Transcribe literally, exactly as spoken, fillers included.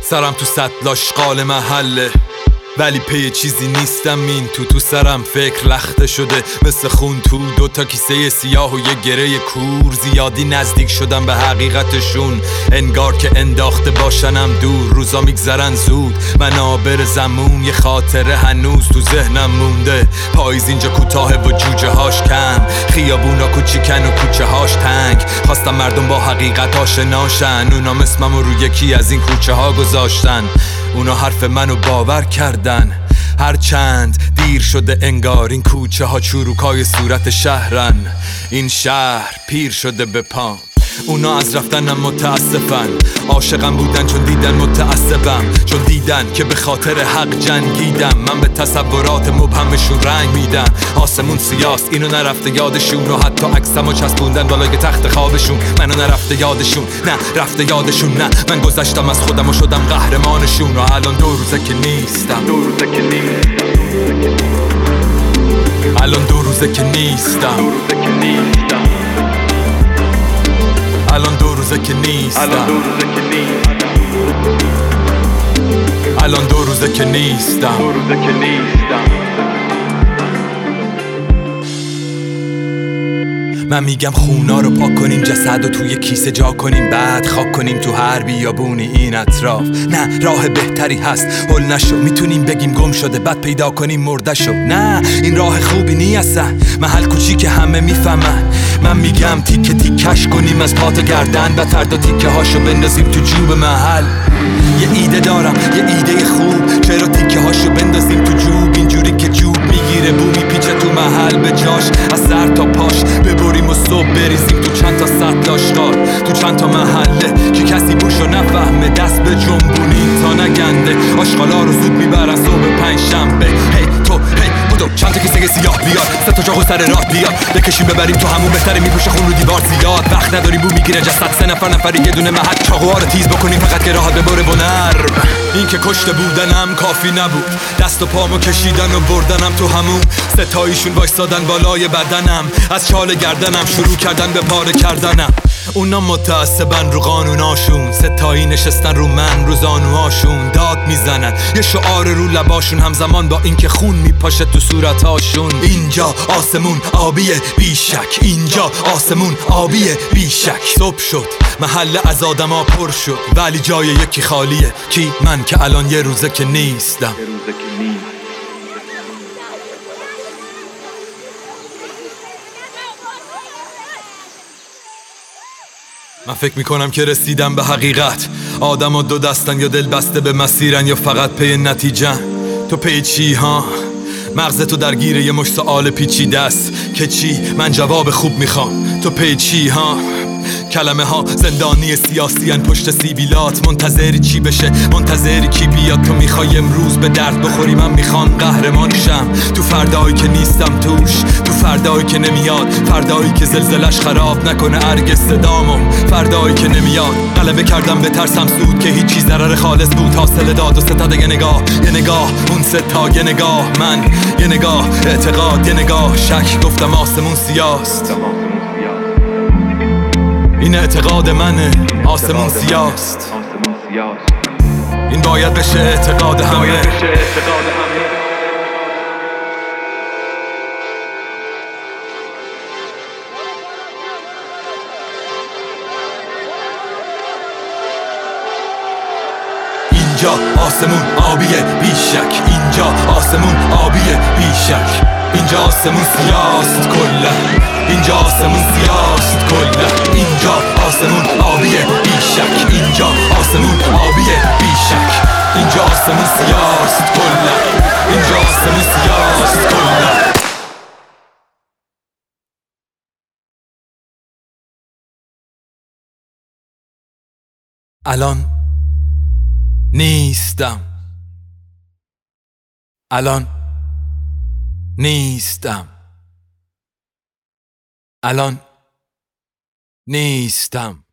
سرم تو سطل آشغال محله، ولی پی چیزی نیستم. این تو تو سرم فکر لخته شده مثل خون تو دوتا کیسه سیاه و یه گره کور. زیادی نزدیک شدم به حقیقتشون، انگار که انداخته باشنم دور. روزا میگذرن زود، منابر زمون یه خاطره هنوز تو ذهنم مونده. پاییز اینجا کوتاه و جوجه هاش کم، خیابونا کوچیکن و کوچه هاش تنگ. خواستم مردم با حقیقت آشناشن، اونا اسمم رو یکی از این کوچه ها گذاشتن. اونا حرف منو باور کردن، هرچند دیر شده انگار. این کوچه ها چروکای صورت شهرن، این شهر پیر شده به پام. اونا از رفتنم متاسفن، عاشقم بودن چون دیدن متعصبم، چون دیدن که به خاطر حق جنگیدم. من به تصورات مبهمشون رنگ میدم. آسمون سیاست اینو نرفته یادشون، و حتی عکسمو چسبوندن بالای تخت خوابشون. منو نرفته یادشون، نه رفته یادشون، نه من گذشتم از خودم و شدم قهرمانشون. و الان دو روزه که نیستم، دو روزه که نیستم، الان دو روزه که نیستم، دو روزه که نیستم، الان دو روزه که نیستم، الان دو روزه که نیستم، دو روزه که نیستم. من میگم خونا رو پاک کنیم، جسد رو توی کیسه جا کنیم، بعد خاک کنیم تو هر بیابونی این اطراف. نه راه بهتری هست، هل نشو. میتونیم بگیم گم شده بعد پیدا کنیم مرده شو. نه این راه خوبی نیستن، محل کوچیک همه میفهمن. من میگم تیکه تیکش کنیم از پا تا گردن، و فردا تیکه هاشو بندازیم تو جوب محل. یه ایده دارم، یه ایده خوب، چرا تیکه هاشو بندازیم تو جوب؟ اینجوری که جوب میگیره بو میپیچه تو محل به جاش، از سر تا پاش ببریم و صبح بریزیم تو چند تا سطل آشغال، تو چند تا محله که کسی بوشو نفهمه. دست به جنبونیم تا نگنده، آشغالا رو زود میبرن صبح پنج شنبه. هی تو هی بودو چند تا کیسه سیاه بیاد، سه تا چاقو سر راه بیاد، بکشیم ببریم تو همون. بهتره میپوشه خون رو دیوار زیاد، وقت نداریم بو میگیره جسد. سه نفر نفری یه دونه محل، چاقوها رو تیز بکنیم فقط که راحت ببره و نرم. این که کشته بودنم کافی نبود، دست و پامو کشیدن و بردنم تو همون. ستاییشون وایسادن بالای بدنم، از چال گردنم شروع کردن به پاره کردنم. اونا متعصبن رو قانوناشون، ستایی نشستن رو من رو زانوهاشون. داد میزنن یه شعار رو لباشون، همزمان با اینکه خون میپاشه تو صورتاشون. اینجا آسمون آبیه بیشک، اینجا آسمون آبیه بیشک. صبح شد محل از آدما پر شد، ولی جای یکی خالیه. کی؟ من که الان یه روزه که نیستم. من فکر میکنم که رسیدم به حقیقت. آدم ها دو دستن، یا دل بسته به مسیرن یا فقط پی نتیجه. تو پی چی ها؟ مغزتو درگیر یه مشت سوال پیچیده است که چی؟ من جواب خوب میخوام. تو پی چی ها؟ کلمه ها زندانی سیاسی ان پشت سیبیلات. منتظری چی بشه؟ منتظری کی بیاد؟ تو میخوای امروز به درد بخوری، من میخوام قهرمان شم تو فردایی که نیستم توش، تو فردایی که نمیاد، فردایی که زلزلش خراب نکنه ارگس صدامو، فردایی که نمیاد. غلبه کردم به ترسم سود که هیچی ضرر خالص بود. حاصل داد و ستاد یه نگاه، یه نگاه اون ستا، یه نگاه من، یه نگاه اعتقاد، یه نگاه شک. گفتم آسمون سیاست، این اعتقاد منه. آسمون سیاست، این باید بشه اعتقاد همه. اینجا آسمون آبیه بیشک، اینجا آسمون آبیه بیشک. اینجا آسمون سیاست کلا، اینجا آسمون سیاست کلا. اینجا آسمون آبیه بیشک، اینجا آسمون آبیه بیشک. اینجا آسمون سیاست کلا، اینجا آسمون سیاست کلا. الان نیستم، الان نیستم، الان نیستم.